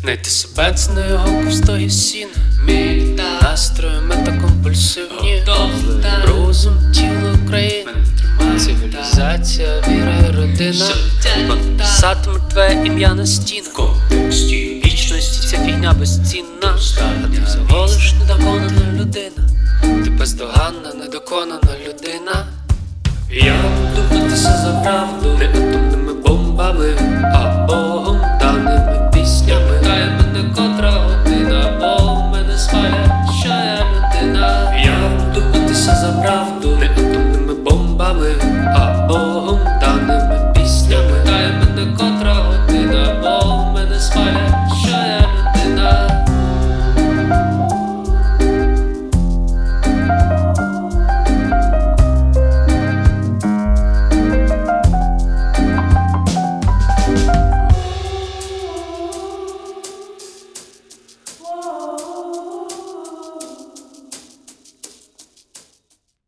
Найти себе це на його ковстої сіна. Настрої метакомпульсивні. Розум, тіло, країна. Цивілізація, віра і родина. Писатиме твоє ім'я на стінах. Вічності ця фігня безцінна. А ти всього лиш недоконана людина. Ти бездоганна, недоконана людина. Я буду битися за правду.